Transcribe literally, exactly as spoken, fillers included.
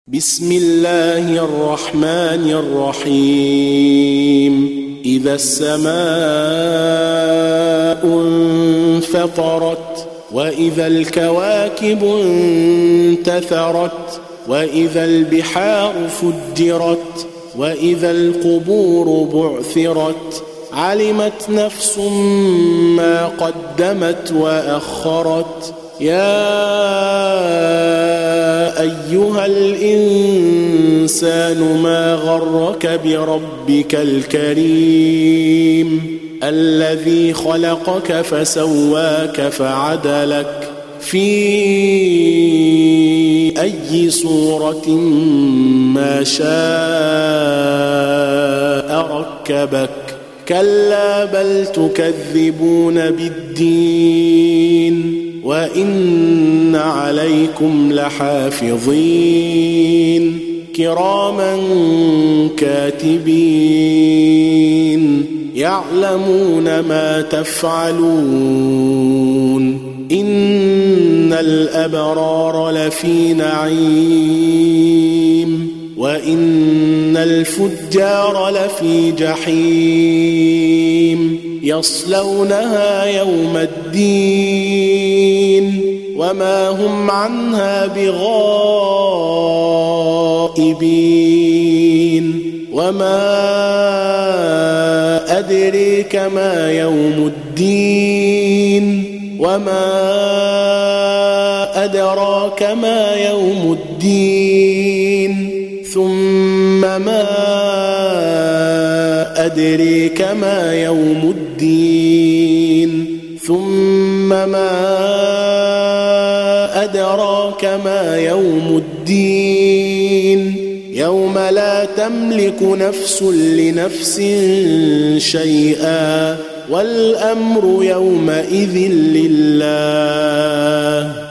بسم الله الرحمن الرحيم إذا السماء انفطرت وإذا الكواكب انتثرت وإذا البحار فجرت وإذا القبور بعثرت علمت نفس ما قدمت وأخرت يا أيها الإنسان ما غرك بربك الكريم الذي خلقك فسواك فعدلك في أي صورة ما شاء ركبك كلا بل تكذبون بالدين وإن عليكم لحافظين كراما كاتبين يعلمون ما تفعلون إن الأبرار لفي نعيم وإن الفجار لفي جحيم يصلونها يوم الدين وما هم عنها بغائبين وما أدريك ما يوم الدين وما أدراك ما يوم الدين ثم ما أدريك ما يوم الدين ثم ما أدراك ما يوم الدين يوم لا تملك نفس لنفس شيئا والأمر يومئذ لله